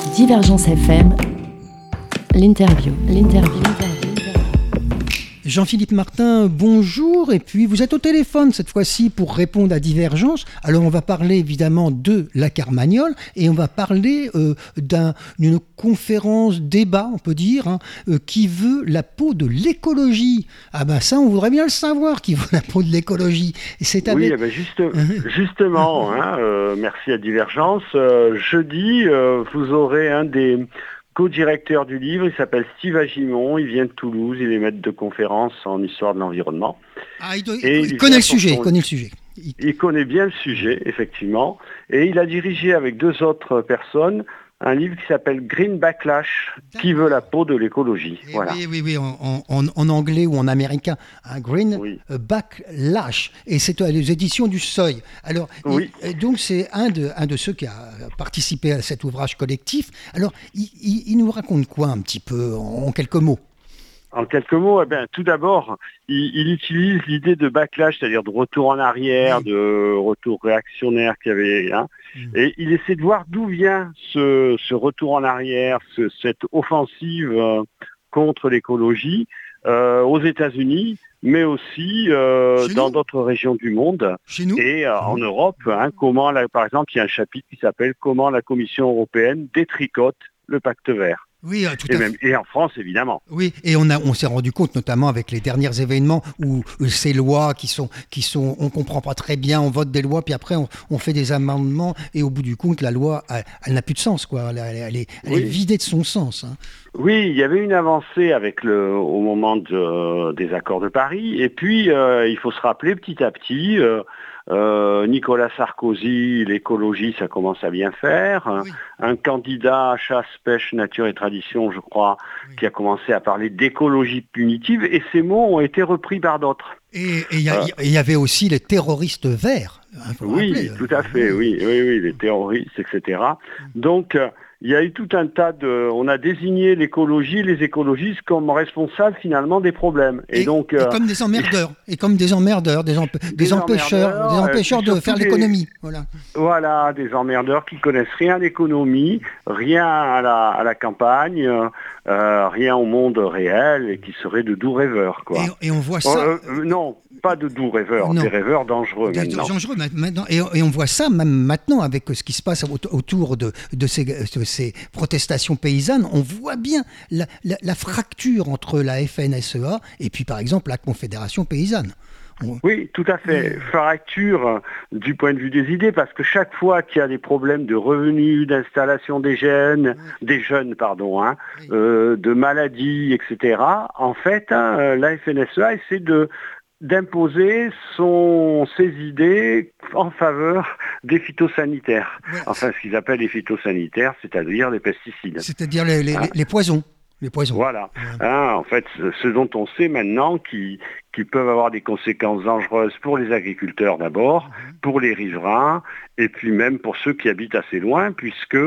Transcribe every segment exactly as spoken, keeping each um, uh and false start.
Divergence F M, l'interview, l'interview. Jean-Philippe Martin, bonjour. Et puis vous êtes au téléphone cette fois-ci pour répondre à Divergence. Alors on va parler évidemment de la Carmagnole et on va parler euh, d'un, d'une conférence débat, on peut dire, hein, euh, qui veut la peau de l'écologie. Ah ben ça, on voudrait bien le savoir, qui veut la peau de l'écologie. Et c'est avec... Oui, eh ben juste, justement, hein, euh, merci à Divergence. Euh, jeudi, euh, vous aurez un des co-directeur du livre, il s'appelle Steve Agimon, il vient de Toulouse, il est maître de conférence en histoire de l'environnement. Ah, il, doit, et il, il connaît le sujet, son... il connaît le sujet. Il... il connaît bien le sujet, effectivement, et il a dirigé avec deux autres personnes un livre qui s'appelle Green Backlash, D'accord. qui veut la peau de l'écologie. Et voilà. Oui, oui, oui, en, en, en anglais ou en américain, un Green oui. Backlash, et c'est les éditions du Seuil. Alors, oui. il, donc c'est un de, un de ceux qui a participé à cet ouvrage collectif. Alors, il, il, il nous raconte quoi un petit peu, en, en quelques mots ? En quelques mots, eh bien, tout d'abord, il, il utilise l'idée de backlash, c'est-à-dire de retour en arrière, oui. de retour réactionnaire qu'il y avait, hein, mmh. et il essaie de voir d'où vient ce, ce retour en arrière, ce, cette offensive euh, contre l'écologie euh, aux États-Unis, mais aussi euh, dans d'autres régions du monde Chez nous et euh, en Europe. Hein, comment, la, par exemple, il y a un chapitre qui s'appelle « Comment la Commission européenne détricote le pacte vert ». Oui, tout et, à même, fait. et en France, évidemment. Oui, et on, a, on s'est rendu compte, notamment avec les derniers événements, où, où ces lois qui sont, qui sont, on comprend pas très bien, on vote des lois, puis après on, on fait des amendements, et au bout du compte, la loi, elle, elle n'a plus de sens, quoi. Elle, elle, est, elle oui. est vidée de son sens. Hein. Oui, il y avait une avancée avec le, au moment de, des accords de Paris, et puis euh, il faut se rappeler petit à petit. Euh, Euh, Nicolas Sarkozy, l'écologie, ça commence à bien faire. Oui. Un candidat chasse, pêche, nature et tradition, je crois, oui. qui a commencé à parler d'écologie punitive, et ces mots ont été repris par d'autres. Et il y, euh, y avait aussi les terroristes verts. Hein, oui, rappeler. tout à fait, oui, oui, oui, les terroristes, et cetera. Donc, euh, il y a eu tout un tas de... On a désigné l'écologie, les écologistes comme responsables finalement des problèmes. Et, et, donc, euh, et comme des emmerdeurs, et, et comme des emmerdeurs, des, emp des, des empêcheurs, emmerdeurs, des empêcheurs euh, de faire l'économie. Voilà. voilà, des emmerdeurs qui connaissent rien à l'économie, rien à la, à la campagne, euh, rien au monde réel et qui seraient de doux rêveurs, quoi. Et, et on voit ça. Euh, euh, non. Pas de doux rêveurs, non. Des rêveurs dangereux de, maintenant. Dangereux maintenant. Et, et on voit ça même maintenant avec ce qui se passe autour de, de, ces, de ces protestations paysannes. On voit bien la, la, la fracture entre la F N S E A et puis par exemple la Confédération paysanne. Oui, tout à fait. Fracture du point de vue des idées, parce que chaque fois qu'il y a des problèmes de revenus, d'installation des jeunes, des jeunes, pardon, hein, euh, de maladies, et cetera, en fait, hein, la F N S E A essaie de d'imposer son, ses idées en faveur des phytosanitaires. Ouais. Enfin, ce qu'ils appellent les phytosanitaires, c'est-à-dire les pesticides. C'est-à-dire les, les, hein les poisons. Les poisons. Voilà. Ouais. Hein, en fait, ce dont on sait maintenant qui, qui peuvent avoir des conséquences dangereuses pour les agriculteurs d'abord, mmh. pour les riverains, et puis même pour ceux qui habitent assez loin, puisque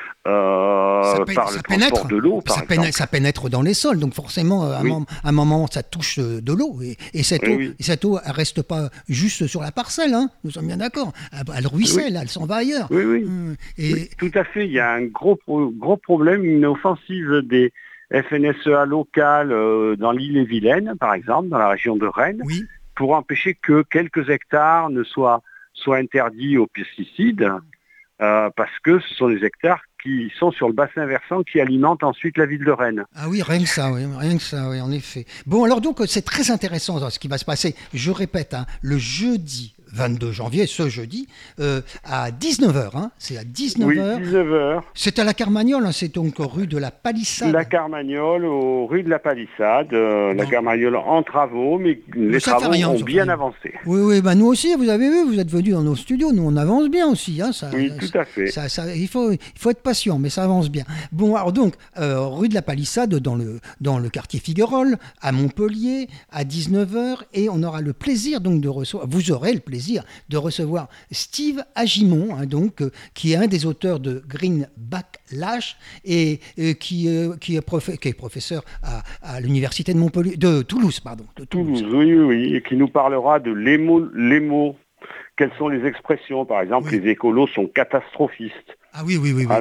euh, ça pénètre, par le ça transport pénètre, de l'eau, par ça exemple. Pénètre, ça pénètre dans les sols, donc forcément, à, oui. un, moment, à un moment, ça touche de l'eau, et, et cette oui, eau, oui. et cette eau, elle reste pas juste sur la parcelle, hein, nous sommes bien d'accord. Elle, elle ruisselle, oui. elle s'en va ailleurs. Oui, oui. Hum, et... oui, tout à fait. Il y a un gros, gros problème, une offensive des F N S E A locales euh, dans l'île-et-Vilaine, par exemple, dans la région de Rennes, oui. pour empêcher que quelques hectares ne soient, soient interdits aux pesticides, euh, parce que ce sont des hectares qui sont sur le bassin versant qui alimentent ensuite la ville de Rennes. Ah oui, rien que ça, oui, rien que ça, oui, en effet. Bon, alors donc, c'est très intéressant ce qui va se passer, je répète, hein, le jeudi vingt-deux janvier, ce jeudi, euh, à dix-neuf heures, hein, c'est à dix-neuf heures. Oui, dix-neuf heures. C'est à la Carmagnole, hein, c'est donc rue de la Palissade. La Carmagnole, au rue de la Palissade, euh, la Carmagnole en travaux, mais les ça travaux rien, ont bien rien. avancé. Oui, oui, bah nous aussi, vous avez vu, vous êtes venus dans nos studios, nous on avance bien aussi. Hein, ça, oui, ça, tout à fait. Ça, ça, il, faut, il faut être patient, mais ça avance bien. Bon, alors donc, euh, rue de la Palissade, dans le, dans le quartier Figuerolles, à Montpellier, à dix-neuf heures, et on aura le plaisir donc de recevoir, vous aurez le plaisir de recevoir Steve Agimon, hein, donc, euh, qui est un des auteurs de Green Backlash et euh, qui, euh, qui, est prof... qui est professeur à, à l'université de Montpellier, de Toulouse, pardon. De Toulouse. Toulouse, oui, oui, et qui nous parlera de l'émo, l'émo. Quelles sont les expressions, par exemple, oui. Les écolos sont catastrophistes. Ah oui, oui, oui. Voilà. Oui.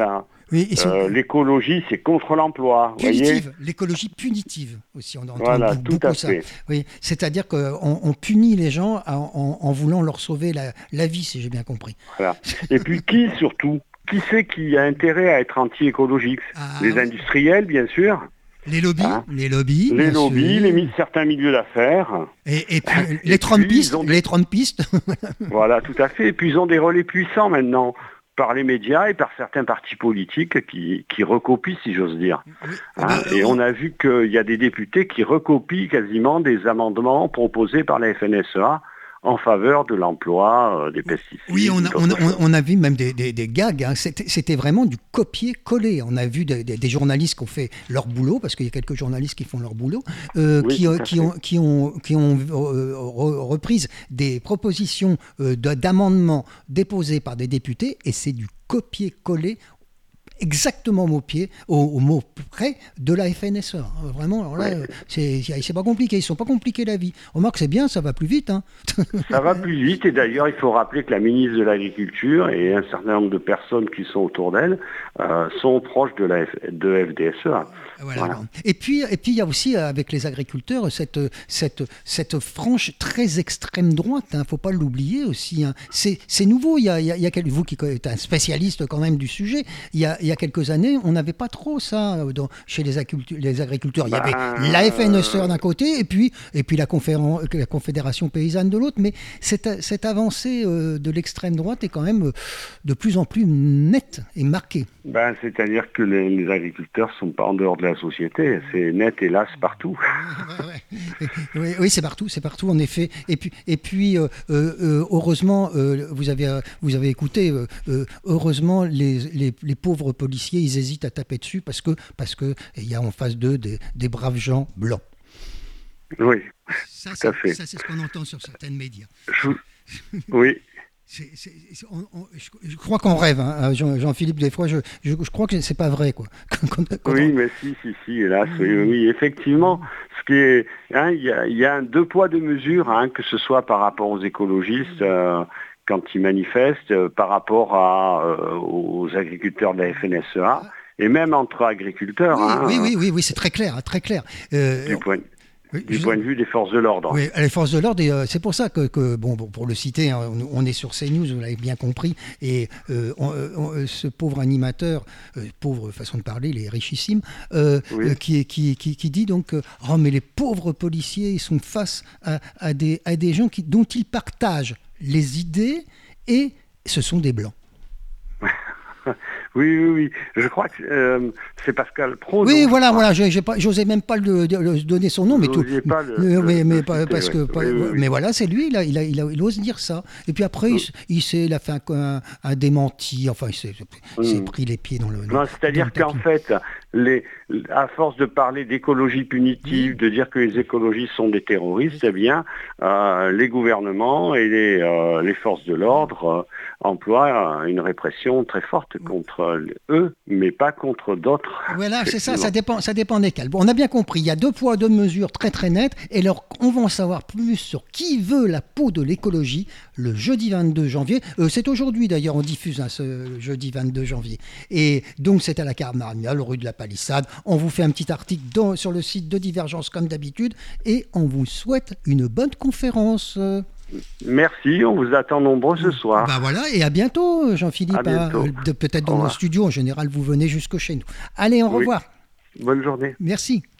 Oui, sont... euh, l'écologie, c'est contre l'emploi. Punitive, l'écologie punitive aussi, on entend voilà, beaucoup tout à ça. fait. Oui, c'est-à-dire qu'on on punit les gens en, en, en voulant leur sauver la, la vie, si j'ai bien compris. Voilà. Et puis qui surtout Qui c'est qui a intérêt à être anti-écologique? Ah, Les oui. industriels, bien sûr. Les lobbies, Hein les lobbies, les bien lobbies, sûr. les certains milieux d'affaires. Et, et puis Et les puis, Trumpistes, ils ont- les Trumpistes. Voilà, tout à fait. Et puis ils ont des relais puissants maintenant par les médias et par certains partis politiques qui, qui recopient, si j'ose dire. Oui. Hein, Bah, et on- on a vu qu'il y a des députés qui recopient quasiment des amendements proposés par la F N S E A en faveur de l'emploi euh, des pesticides. Oui, on a, d'autres on, a, choses. on a vu même des, des, des gags, hein. C'était, c'était vraiment du copier-coller. On a vu des, des, des journalistes qui ont fait leur boulot, parce qu'il y a quelques journalistes qui font leur boulot, euh, Oui, qui, tout euh, à qui, fait. ont, qui ont, qui ont euh, re- reprise des propositions euh, de- d'amendements déposées par des députés, et c'est du copier-coller exactement au mot pied, au, au mot près de la F N S E A. Vraiment, alors là, Ouais. euh, c'est, c'est pas compliqué. Ils sont pas compliqués la vie. On remarque, c'est bien, ça va plus vite. Hein. Ça va plus vite et d'ailleurs il faut rappeler que la ministre de l'Agriculture et un certain nombre de personnes qui sont autour d'elle euh, sont proches de la F- de F D S E A. Voilà. Voilà. Et puis, et puis il y a aussi euh, avec les agriculteurs cette, cette, cette frange très extrême droite. Il hein, ne faut pas l'oublier aussi. Hein. C'est, c'est nouveau. Il y a, il y a, il y a quel- vous qui êtes un spécialiste quand même du sujet. Il y a, il y a quelques années, on n'avait pas trop ça euh, dans, chez les, agricultu- les agriculteurs. Il y avait Ben, la F N S E A d'un côté et puis, et puis la, conféren- la Confédération paysanne de l'autre. Mais cette, cette avancée euh, de l'extrême droite est quand même euh, de plus en plus nette et marquée. Ben, c'est-à-dire que les, les agriculteurs ne sont pas en dehors de la société. C'est net, hélas, partout. Ouais, ouais. Oui, oui, c'est partout, c'est partout en effet. Et puis, et puis euh, euh, heureusement, euh, vous avez, euh, vous avez écouté. Euh, euh, heureusement, les, les, les pauvres policiers, ils hésitent à taper dessus parce que, parce que il y a en face d'eux des, des braves gens blancs. Oui, Ça, Tout c'est, à fait. ça, c'est ce qu'on entend sur certains médias. je- oui. C'est, c'est, c'est- on- on- je, je crois qu'on rêve, hein, Jean, Jean-Philippe. Des fois, je, je, je crois que c'est pas vrai, quoi. Quand- quand- quand Oui, on- mais si, si, si, hélas, oui, oui, oui, effectivement. Ce qui est, hein, il y a, il y a un deux poids deux mesures, hein, que ce soit par rapport aux écologistes euh, quand ils manifestent, euh, par rapport à, euh, aux agriculteurs de la F N S E A, et même entre agriculteurs. oui, hein, oui, oui, oui, oui, c'est très clair, hein, très clair. Euh, Du point, oui, du je- point de vue des forces de l'ordre. Oui, les forces de l'ordre, et euh, c'est pour ça que, que, bon, bon, pour le citer, hein, on, on est sur CNews, vous l'avez bien compris, et euh, on- on- euh, ce pauvre animateur, euh, pauvre façon de parler, il est richissime, euh, Oui. euh, qui, est- qui, qui, qui dit donc, euh, oh mais les pauvres policiers, ils sont face à, à, des, à des gens qui, dont ils partagent les idées, et ce sont des blancs. Oui, oui, oui. Je crois que euh, c'est Pascal Pro. Oui, non, voilà, je crois. voilà, j'ai, j'ai pas, j'osais même pas le, le- le donner son nom, mais Vous tout. n'osiez pas le- mais, le- mais- le mais pas- citer, parce que, ouais. pas- Oui, oui, oui. mais voilà, c'est lui, il, a, il, a, il, a- il ose dire ça. Et puis après, il, s- il s'est, il a fait un, un- un démenti. Enfin, il s'est, il s'est Mm. pris les pieds dans le. Non, dans c'est-à-dire le qu'en tapis. fait, les, à force de parler d'écologie punitive, de dire que les écologistes sont des terroristes, eh bien, euh, les gouvernements et les, euh, les forces de l'ordre euh, emploient euh, une répression très forte contre euh, eux, mais pas contre d'autres. Voilà, c'est ça, Effectivement. ça dépend, ça dépend desquels. Bon, on a bien compris, il y a deux poids, deux mesures très très nettes, et alors on va en savoir plus sur qui veut la peau de l'écologie le jeudi vingt-deux janvier. Euh, c'est aujourd'hui d'ailleurs, on diffuse hein, ce jeudi vingt-deux janvier. Et donc c'est à la Carmargnole, rue de la Palissade. On vous fait un petit article dans- sur le site de Divergence comme d'habitude, et on vous souhaite une bonne conférence. Euh, Merci, on vous attend nombreux ce soir. Ben voilà, et à bientôt Jean-Philippe. À bientôt. hein, de- peut-être Au dans nos revoir. studios, en général vous venez jusqu'au chez nous. Allez, au Oui. revoir. Bonne journée. Merci.